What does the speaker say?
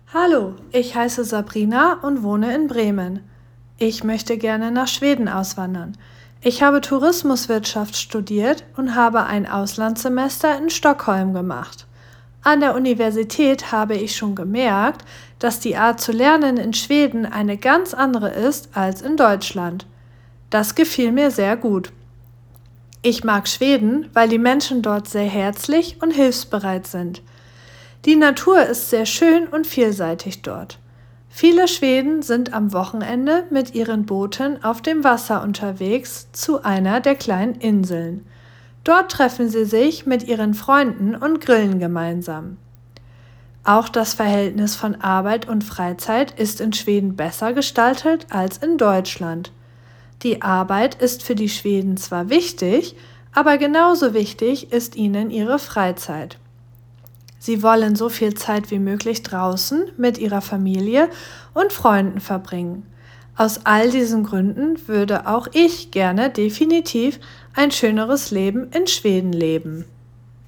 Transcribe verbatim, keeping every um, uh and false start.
Hallo, ich heiße Sabrina und wohne in Bremen. Ich möchte gerne nach Schweden auswandern. Ich habe Tourismuswirtschaft studiert und habe ein Auslandssemester in Stockholm gemacht. An der Universität habe ich schon gemerkt, dass die Art zu lernen in Schweden eine ganz andere ist als in Deutschland. Das gefiel mir sehr gut. Ich mag Schweden, weil die Menschen dort sehr herzlich und hilfsbereit sind. Die Natur ist sehr schön und vielseitig dort. Viele Schweden sind am Wochenende mit ihren Booten auf dem Wasser unterwegs zu einer der kleinen Inseln. Dort treffen sie sich mit ihren Freunden und grillen gemeinsam. Auch das Verhältnis von Arbeit und Freizeit ist in Schweden besser gestaltet als in Deutschland. Die Arbeit ist für die Schweden zwar wichtig, aber genauso wichtig ist ihnen ihre Freizeit. Sie wollen so viel Zeit wie möglich draußen mit ihrer Familie und Freunden verbringen. Aus all diesen Gründen würde auch ich gerne definitiv ein schöneres Leben in Schweden leben.